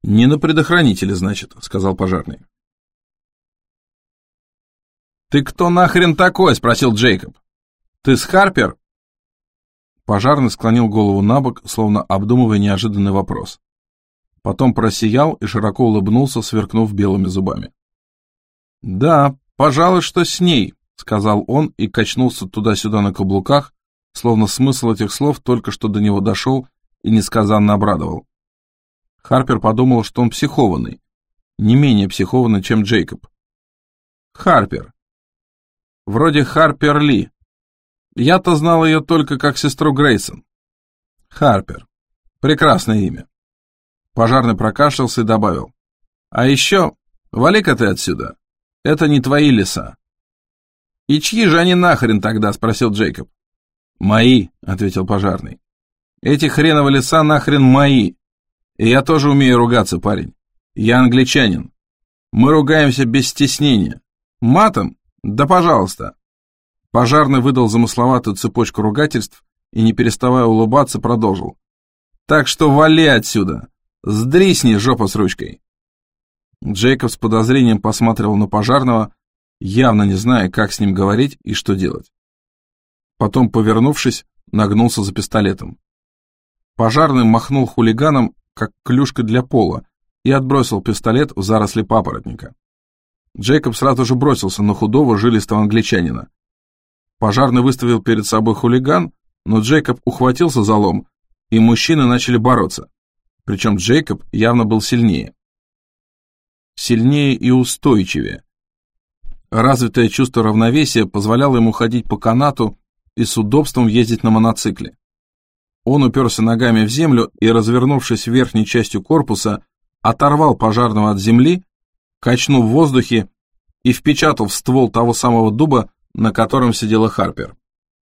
«Не на предохранителе, значит», — сказал пожарный. «Ты кто нахрен такой?» — спросил Джейкоб. «Ты с Харпер?» Пожарный склонил голову набок, словно обдумывая неожиданный вопрос. Потом просиял и широко улыбнулся, сверкнув белыми зубами. «Да, пожалуй, что с ней», — сказал он и качнулся туда-сюда на каблуках, словно смысл этих слов только что до него дошел и несказанно обрадовал. Харпер подумал, что он психованный, не менее психованный, чем Джейкоб. «Харпер. Вроде Харпер Ли. Я-то знал ее только как сестру Грейсон. Харпер. Прекрасное имя». Пожарный прокашлялся и добавил. «А еще, вали-ка ты отсюда. Это не твои леса». «И чьи же они нахрен тогда?» — спросил Джейкоб. «Мои», — ответил пожарный. «Эти хреновы леса нахрен мои. И я тоже умею ругаться, парень. Я англичанин. Мы ругаемся без стеснения. Матом? Да пожалуйста». Пожарный выдал замысловатую цепочку ругательств и, не переставая улыбаться, продолжил. «Так что вали отсюда. Сдрисни, жопа с ручкой». Джейкоб с подозрением посматривал на пожарного, явно не зная, как с ним говорить и что делать. Потом, повернувшись, нагнулся за пистолетом. Пожарный махнул хулиганом, как клюшкой для пола, и отбросил пистолет в заросли папоротника. Джейкоб сразу же бросился на худого, жилистого англичанина. Пожарный выставил перед собой хулиган, но Джейкоб ухватился за лом, и мужчины начали бороться. Причем Джейкоб явно был сильнее. Сильнее и устойчивее. Развитое чувство равновесия позволяло ему ходить по канату и с удобством ездить на моноцикле. Он уперся ногами в землю и, развернувшись верхней частью корпуса, оторвал пожарного от земли, качнул в воздухе и впечатал в ствол того самого дуба, на котором сидела Харпер.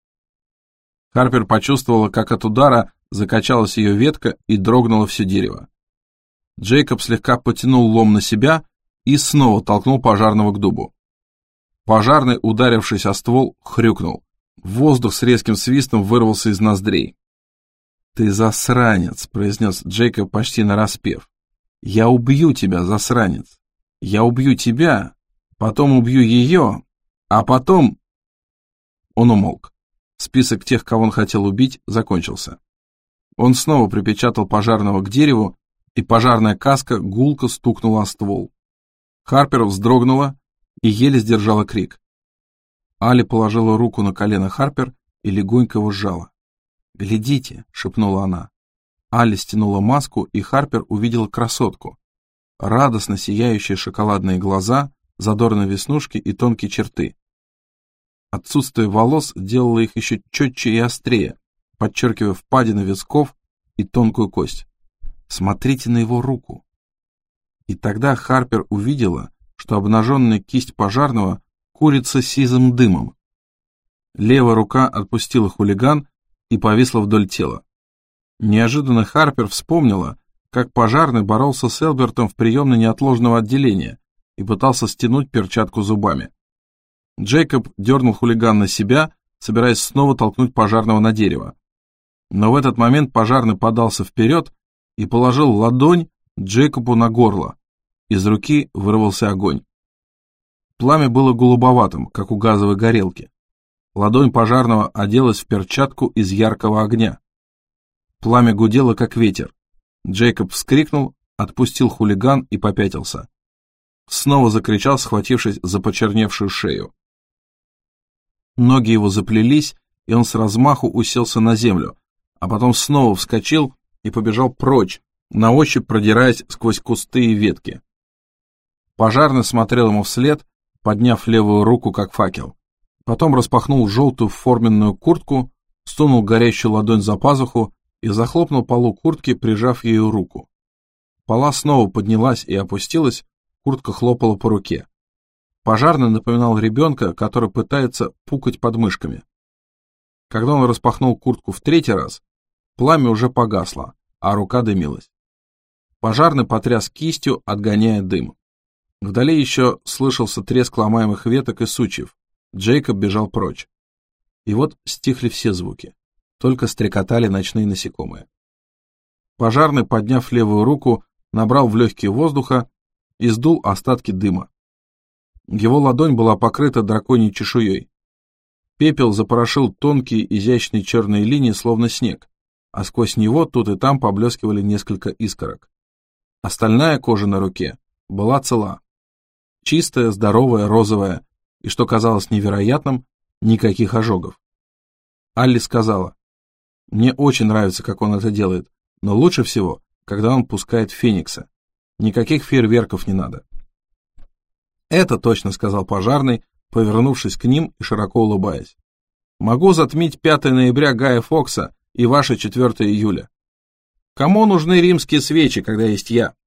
Харпер почувствовала, как от удара закачалась ее ветка и дрогнуло все дерево. Джейкоб слегка потянул лом на себя и снова толкнул пожарного к дубу. Пожарный, ударившись о ствол, хрюкнул. Воздух с резким свистом вырвался из ноздрей. «Ты засранец», — произнес Джейкоб почти нараспев. «Я убью тебя, засранец. Я убью тебя, потом убью ее, а потом...» Он умолк. Список тех, кого он хотел убить, закончился. Он снова припечатал пожарного к дереву, и пожарная каска гулко стукнула о ствол. Харпер вздрогнула и еле сдержала крик. Али положила руку на колено Харпер и легонько его сжала. «Глядите», — шепнула она. Али стянула маску, и Харпер увидела красотку. Радостно сияющие шоколадные глаза, задорные веснушки и тонкие черты. Отсутствие волос делало их еще четче и острее, подчеркивая впадины висков и тонкую кость. «Смотрите на его руку». И тогда Харпер увидела, что обнаженная кисть пожарного курится сизым дымом. Левая рука отпустила хулиган и повисла вдоль тела. Неожиданно Харпер вспомнила, как пожарный боролся с Элбертом в приемной неотложного отделения и пытался стянуть перчатку зубами. Джейкоб дернул хулиган на себя, собираясь снова толкнуть пожарного на дерево. Но в этот момент пожарный подался вперед и положил ладонь Джейкобу на горло. Из руки вырвался огонь. Пламя было голубоватым, как у газовой горелки. Ладонь пожарного оделась в перчатку из яркого огня. Пламя гудело, как ветер. Джейкоб вскрикнул, отпустил хулиган и попятился. Снова закричал, схватившись за почерневшую шею. Ноги его заплелись, и он с размаху уселся на землю, а потом снова вскочил и побежал прочь, на ощупь продираясь сквозь кусты и ветки. Пожарный смотрел ему вслед, подняв левую руку, как факел. Потом распахнул желтую форменную куртку, сунул горящую ладонь за пазуху и захлопнул полу куртки, прижав ею руку. Пола снова поднялась и опустилась, куртка хлопала по руке. Пожарный напоминал ребенка, который пытается пукать подмышками. Когда он распахнул куртку в третий раз, пламя уже погасло, а рука дымилась. Пожарный потряс кистью, отгоняя дым. Вдали еще слышался треск ломаемых веток и сучьев. Джейкоб бежал прочь. И вот стихли все звуки. Только стрекотали ночные насекомые. Пожарный, подняв левую руку, набрал в легкие воздуха и сдул остатки дыма. Его ладонь была покрыта драконьей чешуей. Пепел запорошил тонкие изящные черные линии, словно снег, а сквозь него тут и там поблескивали несколько искорок. Остальная кожа на руке была цела. Чистая, здоровая, розовая, и, что казалось невероятным, никаких ожогов. Алли сказала: «Мне очень нравится, как он это делает, но лучше всего, когда он пускает феникса. Никаких фейерверков не надо». «Это точно», — сказал пожарный, повернувшись к ним и широко улыбаясь. «Могу затмить 5 ноября Гая Фокса и ваше 4 июля. Кому нужны римские свечи, когда есть я?»